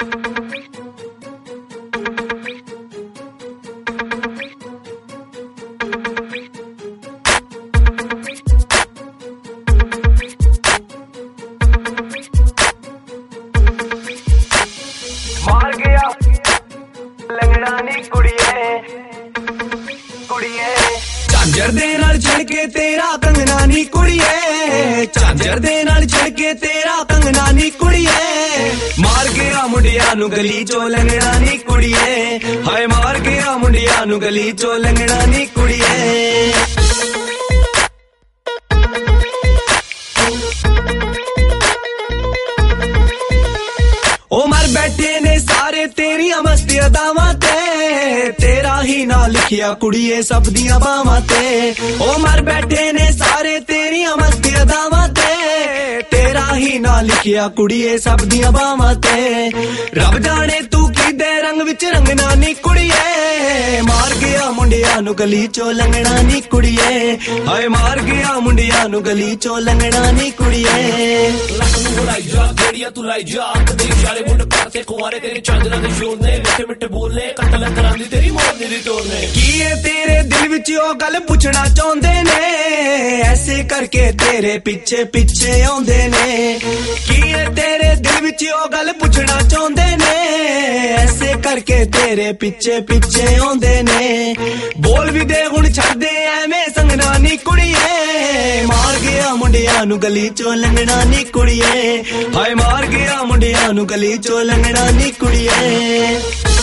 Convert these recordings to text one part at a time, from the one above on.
मार गया लंगड़ा नी कुड़िए कुड़िए झांझर दे नाल छड़के तेरा कंगना नी कुड़िए झांझर दे नाल छड़के तेरा कंगना नी कुड़िए मार गया मुंडिया नू गली चो लंगड़ा नी कुड़िए हाय मार गया मुंडिया नू गली चो लंगड़ा नी कुड़िए ओ मर बैठे ने सारे तेरिया मस्ती अदावां ते तेरा ही ना लिखिया कुड़िए सब दियां बावां ते ओ मर बैठे ने सारे तेरिया मस्ती अदावां ते तेरा ही ना लिखिया कुड़िए सब दियां बावां ते रब जाने तू किदे रंग विच रंगना नी कुड़िए मार गया मुंडिया नू गली चो लंगड़ा नी कुड़िए हाय मार गया मुंडिया नू गली चो लंगड़ा नी कुड़िए तू लाई जा कदे इशारे मुंड करते कुआरे तेरे चांदरा दे शोर ने मिठे मिठे बोले कतल करांदी तेरी मोरनी दी टोर ने की है तेरे दिल विच ओ गल पुछना चाहुंदे ने ऐसे करके तेरे पीछे पीछे आउंदे ने की है तेरे दिल विच ओ गल पुछना चाहुंदे ने ऐसे करके तेरे पीछे पीछे आउंदे ने बोल भी दे हुण छड्ड दे एवें संगना नी कुड़िए मार गया मुंडिया नू गली चो लंगड़ा नी कुड़िए हाय मार गया मुंडिया नू गली चो लंगड़ा नी कुड़िए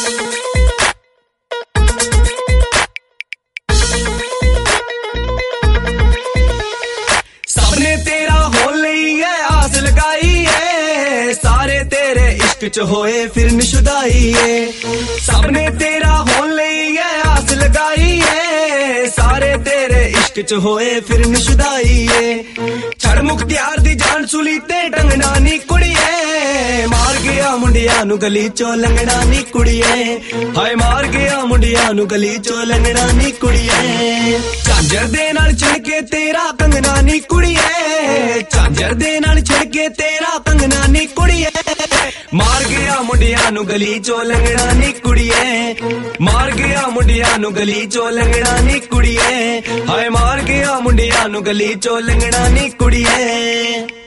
सबने तेरा हो लई है आस लगाई है सारे तेरे इश्क च होए फिर निशुदाई है सबने तेरा हो लई है आस लगाई है सारे तेरे इश्क च होए फिर निशुदाई है छड़ मुख्तियार दी जान सुली ते टंगना नी कुड़िए मार गया मुंडिया नू गली चो लंगड़ा नी कुड़िए हाय मार गया मुंडिया नू गली चो लंगड़ा नी कुड़िए झांझर दे नाल छिड़के तेरा कंगना नी कुड़िए झांझर दे नाल छिड़के तेरा कंगना नी कुड़िए मार गया मुंडिया नू गली चो लंगड़ा नी कुड़िए मार गया मुंडिया नू गली चो लंगड़ा नी कुड़िए हाय मार गया मुंडिया नू गली चो लंगड़ा नी कुड़िए।